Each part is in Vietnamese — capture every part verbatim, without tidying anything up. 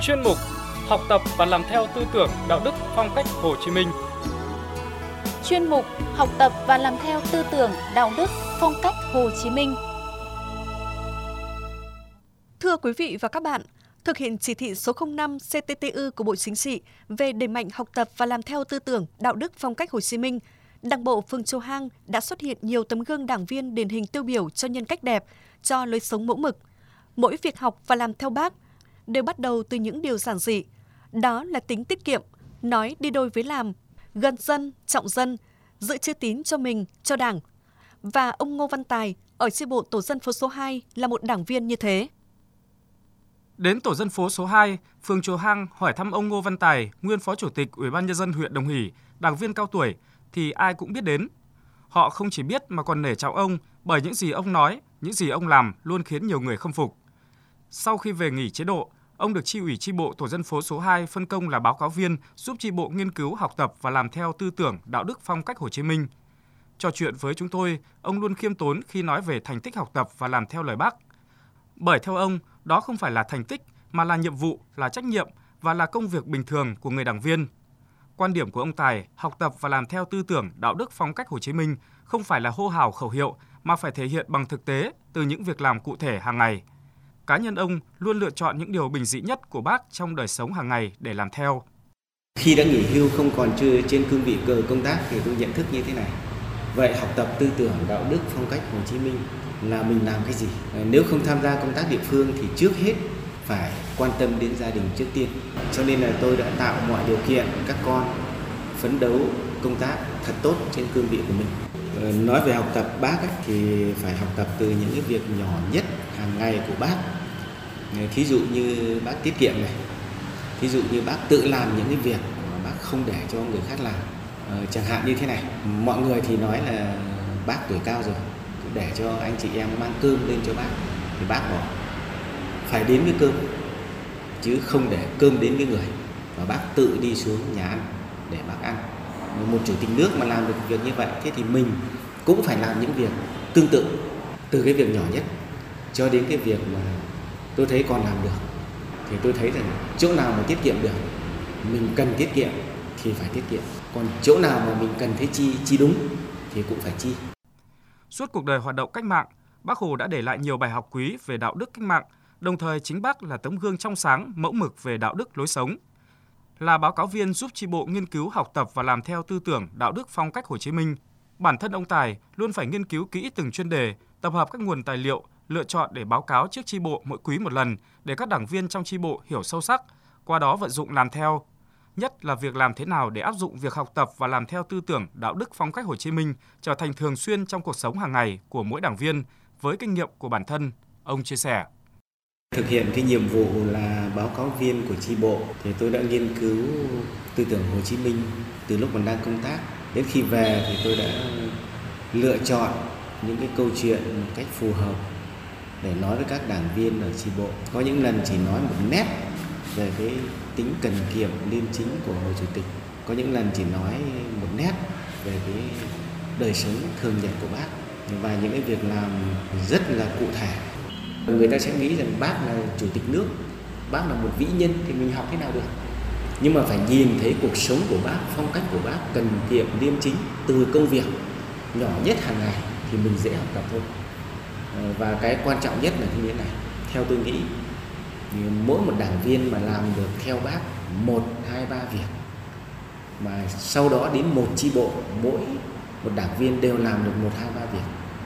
chuyên mục Học tập và làm theo tư tưởng đạo đức phong cách Hồ Chí Minh. Chuyên mục Học tập và làm theo tư tưởng đạo đức phong cách Hồ Chí Minh. Thưa quý vị và các bạn, thực hiện chỉ thị số không năm C T T U của Bộ Chính trị về đẩy mạnh học tập và làm theo tư tưởng đạo đức phong cách Hồ Chí Minh, Đảng bộ phường Châu Hang đã xuất hiện nhiều tấm gương đảng viên điển hình tiêu biểu cho nhân cách đẹp, cho lối sống mẫu mực. Mỗi việc học và làm theo Bác đều bắt đầu từ những điều giản dị. Đó là tính tiết kiệm, nói đi đôi với làm, gần dân, trọng dân, giữ chữ tín cho mình, cho Đảng. Và ông Ngô Văn Tài ở chi bộ tổ dân phố số hai là một đảng viên như thế. Đến tổ dân phố số hai, phường Chùa Hang hỏi thăm ông Ngô Văn Tài, nguyên Phó Chủ tịch Ủy ban Nhân dân huyện Đồng Hỷ, đảng viên cao tuổi, thì ai cũng biết đến. Họ không chỉ biết mà còn nể trọng ông bởi những gì ông nói, những gì ông làm luôn khiến nhiều người khâm phục. Sau khi về nghỉ chế độ, ông được chi ủy chi bộ tổ dân phố số hai phân công là báo cáo viên giúp chi bộ nghiên cứu, học tập và làm theo tư tưởng, đạo đức phong cách Hồ Chí Minh. Trò chuyện với chúng tôi, ông luôn khiêm tốn khi nói về thành tích học tập và làm theo lời Bác. Bởi theo ông, đó không phải là thành tích mà là nhiệm vụ, là trách nhiệm và là công việc bình thường của người đảng viên. Quan điểm của ông Tài, học tập và làm theo tư tưởng, đạo đức phong cách Hồ Chí Minh không phải là hô hào khẩu hiệu mà phải thể hiện bằng thực tế từ những việc làm cụ thể hàng ngày. Cá nhân ông luôn lựa chọn những điều bình dị nhất của Bác trong đời sống hàng ngày để làm theo. Khi đã nghỉ hưu không còn chưa trên cương vị cờ công tác thì tôi nhận thức như thế này. Vậy học tập tư tưởng đạo đức phong cách Hồ Chí Minh là mình làm cái gì? Nếu không tham gia công tác địa phương thì trước hết phải quan tâm đến gia đình trước tiên. Cho nên là tôi đã tạo mọi điều kiện các con phấn đấu công tác thật tốt trên cương vị của mình. Nói về học tập Bác ấy, thì phải học tập từ những cái việc nhỏ nhất hàng ngày của Bác. Thí dụ như Bác tiết kiệm này, thí dụ như Bác tự làm những cái việc mà Bác không để cho người khác làm. Ờ, chẳng hạn như thế này, mọi người thì nói là Bác tuổi cao rồi, để cho anh chị em mang cơm lên cho Bác, thì Bác bảo phải đến với cơm, chứ không để cơm đến với người, và Bác tự đi xuống nhà ăn để Bác ăn. Một chủ tịch nước mà làm được việc như vậy, thế thì mình cũng phải làm những việc tương tự, từ cái việc nhỏ nhất cho đến cái việc mà tôi thấy còn làm được, thì tôi thấy rằng chỗ nào mà tiết kiệm được, mình cần tiết kiệm thì phải tiết kiệm, còn chỗ nào mà mình cần thấy chi chi đúng thì cũng phải chi. Suốt cuộc đời hoạt động cách mạng, Bác Hồ đã để lại nhiều bài học quý về đạo đức cách mạng, đồng thời chính Bác là tấm gương trong sáng, mẫu mực về đạo đức lối sống. Là báo cáo viên giúp chi bộ nghiên cứu, học tập và làm theo tư tưởng, đạo đức phong cách Hồ Chí Minh, bản thân ông Tài luôn phải nghiên cứu kỹ từng chuyên đề, tập hợp các nguồn tài liệu, lựa chọn để báo cáo trước chi bộ mỗi quý một lần để các đảng viên trong chi bộ hiểu sâu sắc, qua đó vận dụng làm theo. Nhất là việc làm thế nào để áp dụng việc học tập và làm theo tư tưởng, đạo đức phong cách Hồ Chí Minh trở thành thường xuyên trong cuộc sống hàng ngày của mỗi đảng viên với kinh nghiệm của bản thân, ông chia sẻ. Thực hiện cái nhiệm vụ là báo cáo viên của chi bộ thì tôi đã nghiên cứu tư tưởng Hồ Chí Minh từ lúc còn đang công tác. Đến khi về thì tôi đã lựa chọn những cái câu chuyện một cách phù hợp để nói với các đảng viên ở chi bộ. Có những lần chỉ nói một nét về cái tính cần kiệm liêm chính của Hồ Chủ tịch. Có những lần chỉ nói một nét về cái đời sống thường nhật của Bác và những cái việc làm rất là cụ thể. Người ta sẽ nghĩ rằng Bác là Chủ tịch nước, Bác là một vĩ nhân thì mình học thế nào được. Nhưng mà phải nhìn thấy cuộc sống của Bác, phong cách của Bác cần kiệm liêm chính từ công việc nhỏ nhất hàng ngày thì mình dễ học tập thôi. Và cái quan trọng nhất là như thế này, theo tôi nghĩ mỗi một đảng viên mà làm được theo Bác một, hai, ba việc, mà sau đó đến một chi bộ, mỗi một đảng viên đều làm được một, hai, ba việc,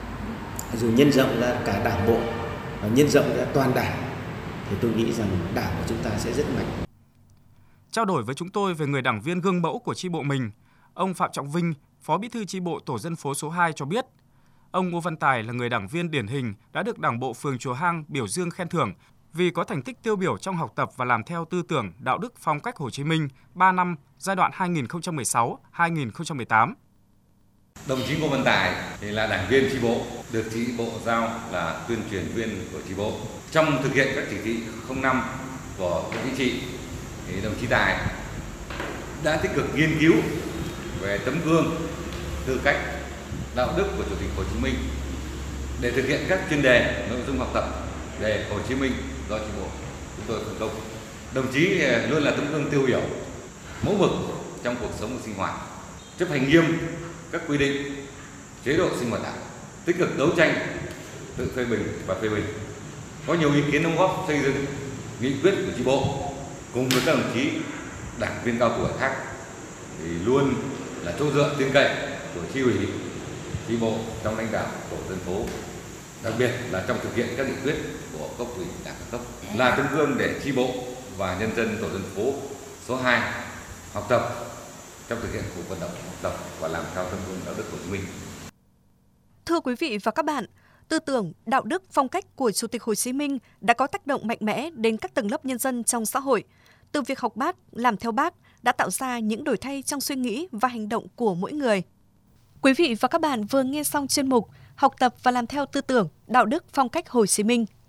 dù nhân rộng ra cả đảng bộ và nhân rộng ra toàn đảng, thì tôi nghĩ rằng đảng của chúng ta sẽ rất mạnh. Trao đổi với chúng tôi về người đảng viên gương mẫu của chi bộ mình, ông Phạm Trọng Vinh, Phó Bí thư chi bộ tổ dân phố số hai cho biết, ông Ngô Văn Tài là người đảng viên điển hình đã được Đảng bộ phường Chùa Hang biểu dương khen thưởng vì có thành tích tiêu biểu trong học tập và làm theo tư tưởng, đạo đức phong cách Hồ Chí Minh ba năm giai đoạn hai nghìn không trăm mười sáu đến hai nghìn không trăm mười tám. Đồng chí Ngô Văn Tài thì là đảng viên chi bộ, được chi bộ giao là tuyên truyền viên của chi bộ. Trong thực hiện các chỉ thị không năm của Bộ Chính trị, thì đồng chí Tài đã tích cực nghiên cứu về tấm gương, tư cách, đạo đức của Chủ tịch Hồ Chí Minh để thực hiện các chuyên đề nội dung học tập về Hồ Chí Minh do chi bộ chúng tôi phân công. Đồng chí luôn là tấm gương tiêu biểu, mẫu mực trong cuộc sống và sinh hoạt, chấp hành nghiêm các quy định, chế độ sinh hoạt đảng, tích cực đấu tranh, tự phê bình và phê bình, có nhiều ý kiến đóng góp xây dựng nghị quyết của chi bộ. Cùng với các đồng chí đảng viên cao tuổi khác thì luôn là chỗ dựa tin cậy của chi ủy, chi bộ trong lãnh đạo tổ dân phố, đặc biệt là trong thực hiện các nghị quyết của cấp ủy đảng các cấp, là tấm gương để chi bộ và nhân dân tổ dân phố số hai học tập trong thực hiện cuộc vận động học tập và làm theo tấm gương đạo đức Hồ Chí Minh. Thưa quý vị và các bạn, tư tưởng, đạo đức, phong cách của Chủ tịch Hồ Chí Minh đã có tác động mạnh mẽ đến các tầng lớp nhân dân trong xã hội. Từ việc học Bác, làm theo Bác đã tạo ra những đổi thay trong suy nghĩ và hành động của mỗi người. Quý vị và các bạn vừa nghe xong chuyên mục Học tập và làm theo tư tưởng, đạo đức, phong cách Hồ Chí Minh.